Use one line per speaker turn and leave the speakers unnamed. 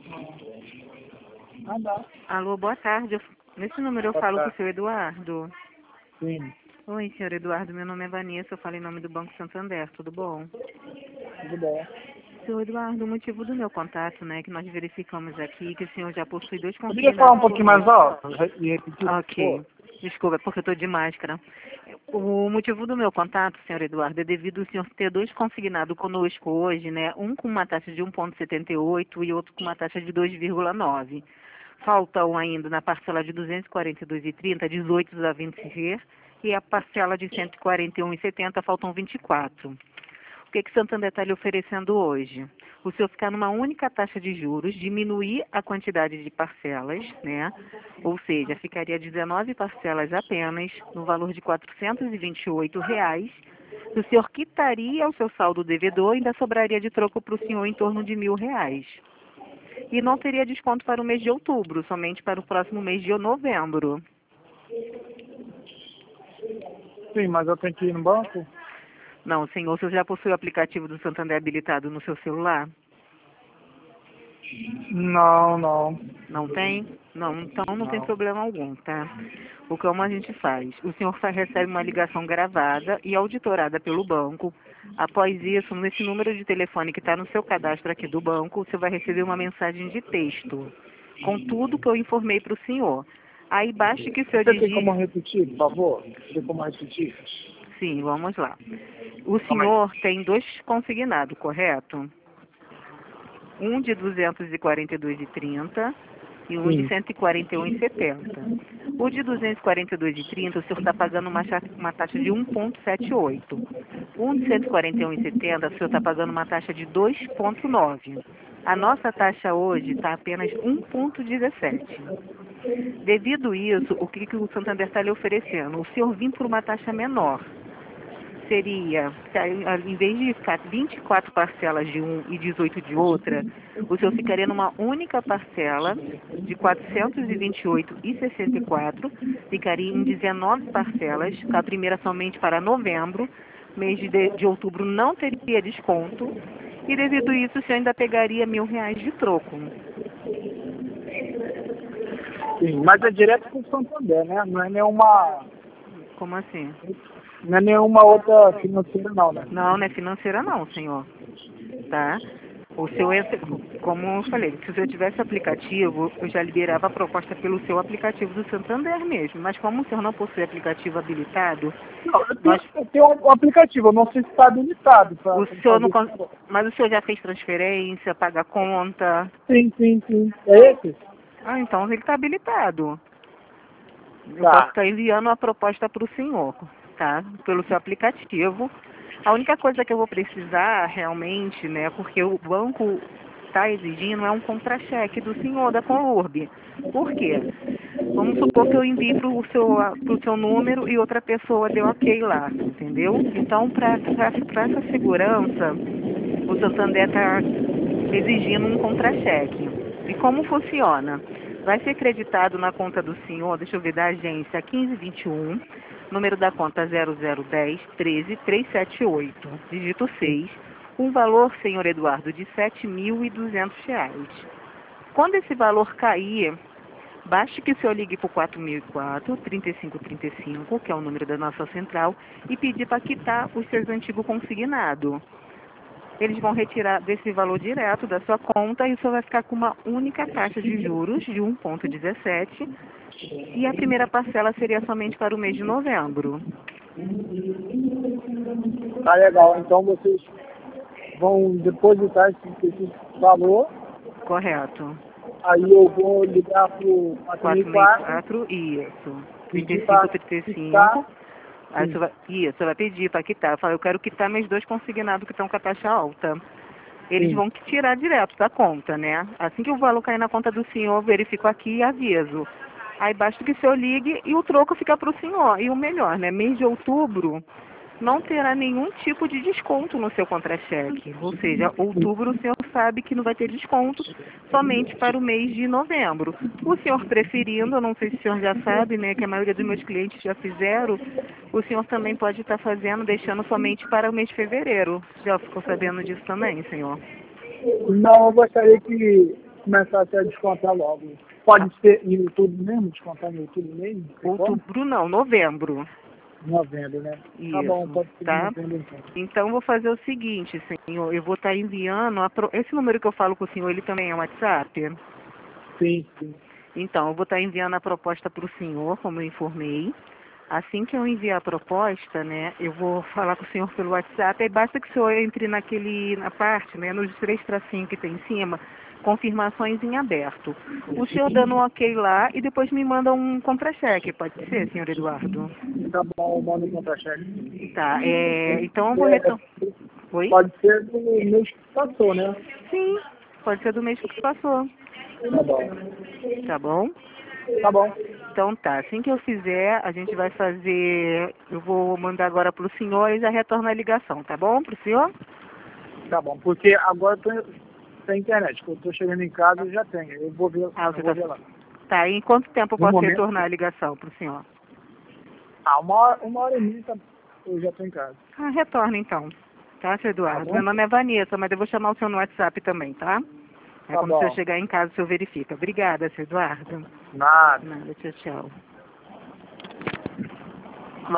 Ah, dá.
Alô, boa tarde. Nesse número eu
Boa
falo com o
tarde.
seu Eduardo.
Sim,
Oi, senhor Eduardo. Meu nome é Vanessa. Eu falo em nome do Banco Santander. Tudo bom?
tudo bom.
Senhor Eduardo, o motivo do meu contato, né, que nós verificamos aqui que o senhor já possui dois
Poderia falar um
consignados
pouquinho mais
conosco.
alto e repetir, por
Ok.
favor?
Desculpa, é porque eu estou de máscara. O motivo do meu contato, senhor Eduardo, é devido ao senhor ter dois consignados conosco hoje, né? Um com uma taxa de 1,78 e outro com uma taxa de 2,9. Faltam ainda na parcela de 242,30, 18 a vencer, e a parcela de 141,70 faltam 24. O que Santander está lhe oferecendo hoje? O senhor ficar numa única taxa de juros, diminuir a quantidade de parcelas, né? Ou seja, ficaria 19 parcelas apenas, no valor de R$ 428. O senhor quitaria o seu saldo devedor e ainda sobraria de troco para o senhor em torno de R$ 1.000. E não teria desconto para o mês de outubro, somente para o próximo mês de novembro.
Sim, mas eu tenho que ir no banco?
Não, senhor, o senhor já possui o aplicativo do Santander habilitado no seu celular?
Não, não.
Não tem? Não, então não tem
Não.
problema algum, tá? Como a gente faz? O senhor recebe uma ligação gravada e auditorada pelo banco. Após isso, nesse número de telefone que está no seu cadastro aqui do banco, você vai receber uma mensagem de texto com tudo que eu informei para o senhor. Aí basta que o senhor
Você tem como
digite.
repetir, por favor? Tem como repetir?
Sim, vamos lá. O
Calma aí.
senhor tem dois consignados, correto? Um de 242,30 e um de
Sim.
141,70. O de 242,30, o senhor está pagando uma taxa de 1,78. Um de 141,70, o senhor está pagando uma taxa de 2,9. A nossa taxa hoje está apenas 1,17. Devido a isso, o que o Santander está lhe oferecendo? O senhor vir por uma taxa menor. Seria, em vez de ficar 24 parcelas de um e 18 de outra, o senhor ficaria numa única parcela de 428,64, ficaria em 19 parcelas, a primeira somente para novembro, mês de outubro não teria desconto, e devido a isso o senhor ainda pegaria R$ 1.000 de troco.
Sim, mas é direto com o Santander, né? Não é nenhuma,
Como assim?
não é nenhuma outra financeira, não, né?
Não, não é financeira não, senhor. Tá? O seu, como eu falei, se o senhor tivesse aplicativo, eu já liberava a proposta pelo seu aplicativo do Santander mesmo. Mas como o senhor não possui aplicativo habilitado,
Não,
nós,
eu tenho um aplicativo, eu não sei se está habilitado para
o senhor não,
fazer esse negócio.
mas o senhor já fez transferência, paga conta?
Sim, sim, sim. É esse?
Ah, então ele está habilitado. Eu posso
Tá.
estar enviando a proposta para o senhor, tá? Pelo seu aplicativo. A única coisa que eu vou precisar realmente, né, porque o banco está exigindo é um contra-cheque do senhor da Conurb. Por quê? Vamos supor que eu envie pro seu número e outra pessoa deu ok lá, entendeu? Então, para essa segurança, o Santander está exigindo um contra-cheque. E como funciona? Vai ser creditado na conta do senhor, deixa eu ver, da agência 1521, número da conta 0010 13 378, dígito 6, um valor, senhor Eduardo, de R$ 7.200. Quando esse valor cair, baste que o senhor ligue para o 4004 3535, que é o número da nossa central, e pedir para quitar os seus antigos consignados. Eles vão retirar desse valor direto da sua conta e o senhor vai ficar com uma única taxa de juros de 1,17 e a primeira parcela seria somente para o mês de novembro.
Tá legal. Então vocês vão depositar esse valor,
Correto.
aí eu vou ligar pro 4004
464, isso.
pedir para
3535.
quitar.
Aí
Sim.
você vai pedir para quitar. Fala, eu quero quitar meus dois consignados que estão com a taxa alta. Eles
Sim.
vão tirar direto da conta, né? Assim que o valor cair na conta do senhor, eu verifico aqui e aviso. Aí basta que o senhor ligue e o troco fica para o senhor. E o melhor, né? Mês de outubro não terá nenhum tipo de desconto no seu contra-cheque. Ou seja, outubro o senhor sabe que não vai ter desconto, somente para o mês de novembro. O senhor preferindo, eu não sei se o senhor já sabe, né, que a maioria dos meus clientes já fizeram, o senhor também pode estar fazendo, deixando somente para o mês de fevereiro. Já ficou sabendo disso também, senhor?
Não, eu gostaria que começar até a descontar logo. Pode ser no YouTube mesmo, descontar no YouTube mesmo? Tem como?
Outubro não, novembro.
Novembro, né? Tá
Isso,
bom, pode ser
tá?
novembro então.
Então, vou fazer o seguinte, senhor. Eu vou estar enviando... Esse número que eu falo com o senhor, ele também é um WhatsApp?
Sim, sim.
Então, eu vou estar enviando a proposta para o senhor, como eu informei. Assim que eu enviar a proposta, né, eu vou falar com o senhor pelo WhatsApp. Aí basta que o senhor entre na parte, né, nos 3 tracinhos que tem em cima, confirmações em aberto. O senhor dando um ok lá e depois me manda um contra-cheque, pode ser, senhor Eduardo?
Tá bom, manda um contra-cheque.
Tá, então eu vou retornar. Oi?
Pode ser do mês que passou, né?
Sim, pode ser do mês que passou.
Tá bom.
Tá bom?
Tá bom.
Então tá, assim que eu fizer, a gente vai fazer, eu vou mandar agora pro senhor e já retorna a ligação, tá bom pro senhor?
Tá bom, porque agora eu tô sem internet. Quando eu tô chegando em casa, eu já tenho. Eu vou ver,
Ah,
eu
você
vou
tá...
ver lá.
Tá, e em quanto tempo eu
No
posso
momento,
retornar a ligação pro senhor?
uma hora e meia eu já tô em casa.
Ah, retorna então. Tá, seu
Tá
Eduardo?
bom?
Meu nome é Vanessa, mas eu vou chamar o senhor no WhatsApp também, tá? É
Tá
quando o senhor
bom.
chegar em casa, o senhor verifica. Obrigada, seu Eduardo.
Nada.
Nada, tchau, tchau.